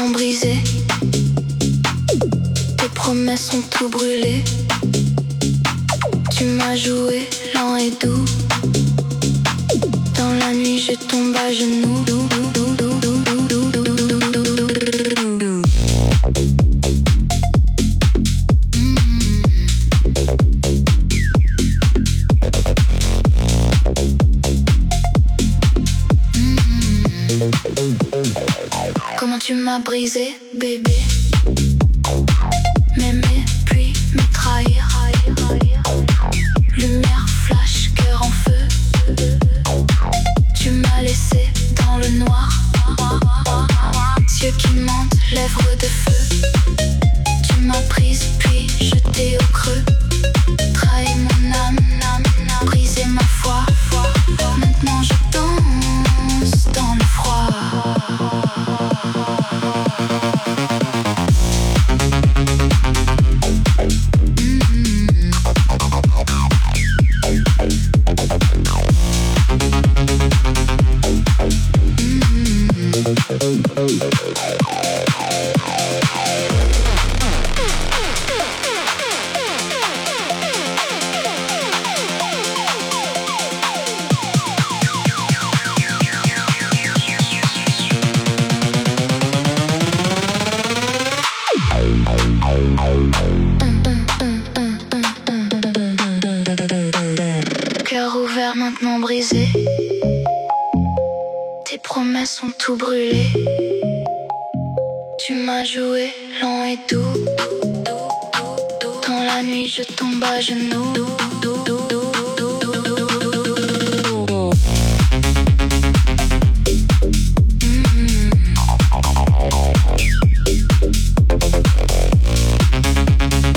maintenant brisé. Tes promesses ont tout brûlé. Tu m'as joué lent et doux. Dans la nuit je tombe à genoux. Comment tu m'as brisé, bébé. M'aimer puis me trahir. Lumière, flash, cœur en feu. Tu m'as laissé dans le noir. Yeux qui mentent, lèvres de feu. Tu m'as prise puis jetée au creux. Trahi mon âme, brisé ma foi. Maintenant je danse dans le froid. Cœur ouvert maintenant brisé. Tes promesses ont tout brûlé. Tu m'as joué lent et doux. Dans la nuit je tombe à genoux.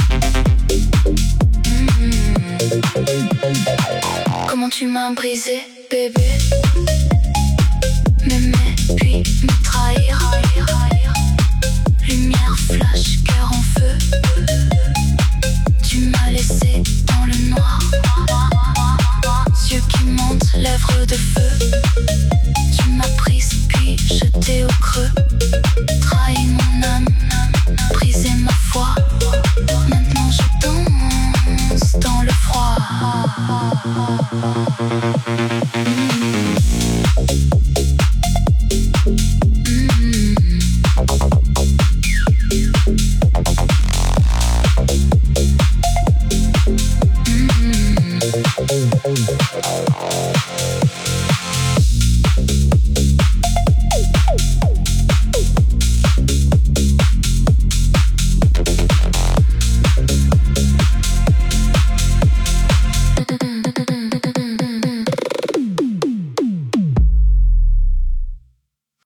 Comment tu m'as brisé.